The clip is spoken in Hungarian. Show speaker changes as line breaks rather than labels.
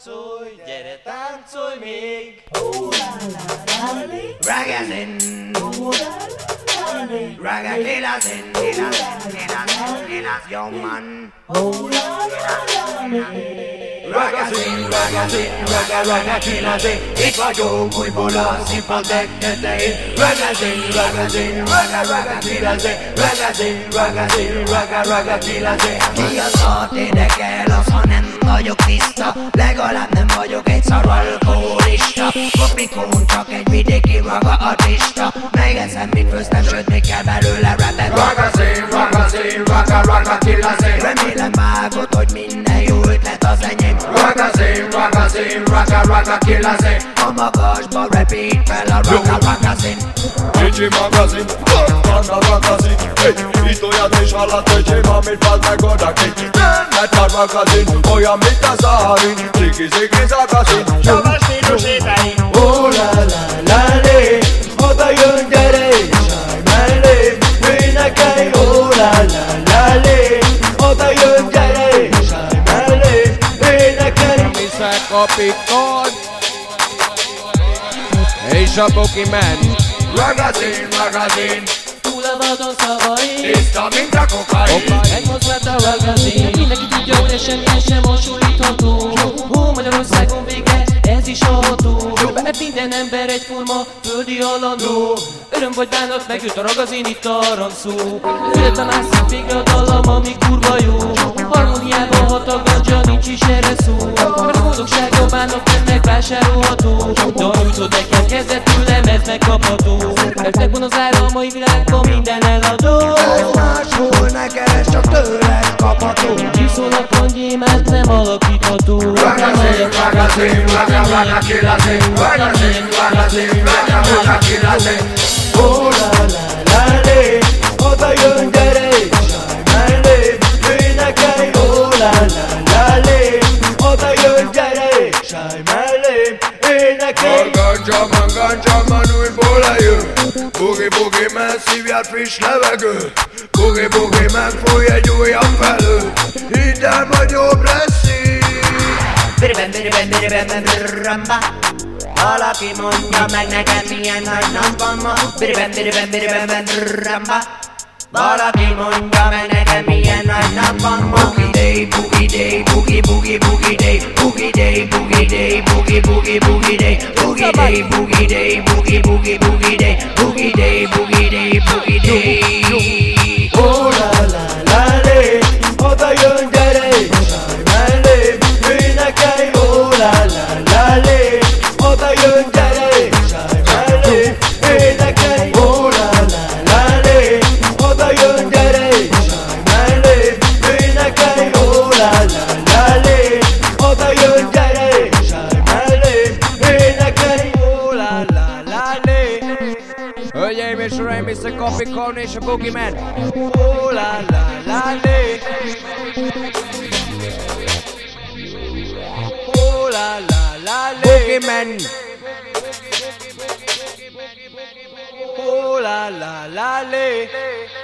táncolj, gyere táncolj még!
Ragazin, raga kilazin, yo man. Ragazin, raga kilazin, itt vagyunk újból a színpadek tetején. Ragazin, raga kilazin, raga kilazin. Mi az szart érdekel, az ha nem vagyok tiszta, legalább nem vagyok egy szar alkoholista. Kopikón csak egy vidéki raga artista, megeszem, mit főztem, sőt még kell belőle rapet. Ragazin, raga kilazin. Remélem vágod, hogy minden jó ötlet az enyém. Ragazin, raga kilazin. A magasba repeat fel a ragazin.
Kicsi magazin, van a magazin. Itt olyat is hallott, öcsém, amit fad meg oda kicsi. Mert a magazin, olyan, mint az aharin. Zigi zagazin,
Savas stílus éteim!
ó la la la lé, oda jön, gyere és állj mellé. Énekelj, ó la la la lé, oda jön, gyere és állj mellé. Énekelj,
Mr. Kopikon és a Pokémon.
Ragazin,
Túl a vadon szavaim,
tiszta, mint a kokain.
egy mozgát a ragazin. Mindenki tudja, hogy ez semmilyen sem hasonlítható. Magyarországon vége, ez is hallható. Mert minden ember egy forma, földi alandó. Öröm vagy bánat, megüt a ragazin, itt a aranszó. Fületben mászik végre a dallam, ami kurva jó. Harmóniában hat a gadzsa, nincs is erre szó. Mert a boldogság a bánat nem megvásárolható. De ha nyújtod nekem kezdet tőlem, ez megkapható. Mert megvan az ára a mai világban, minden eladó.
Máshol ne keres, csak tőled kapható.
Csiszolapon gyémánt nem alakítható.
Ragazin, raga kilazin. Ragazin, raga kilazin. Ó la la la lé, oda jön, gyere és állj mellé. Énekelj, ó la la la lé, oda jön, gyere és állj mellé. Énekelj. A ganja man újból lejön. Bugi man szívját friss levegő. Bugi man fúj egy újabb felő. Hidd el, majd jobb lesz így.
Biribem, valaki mondja meg nekem, milyen nagy nap van ma. Biribem, valaki mondja meg nekem, milyen nagy nap van ma. Boogie day, boogie day, boogie day, boogie day, boogie day, boogie day, boogie day, boogie day, boogie day, boogie day, boogie day.
Ó la la la lé, oda jön, gyere és állj mellé. Énekelj, ó la la la lé, oda jön, gyere és állj mellé. Énekelj, ó la la la lé, oda jön, gyere és állj mellé. Énekelj, ó la la la lé, oda jön, gyere és állj mellé. Énekelj, ó la la la lé.
Hölgyeim és uraim, Mr. Kopikon és a Pokémon.
Ó la la la lé. Ó la la la lé.
Pokémon.
Ó la la la lé.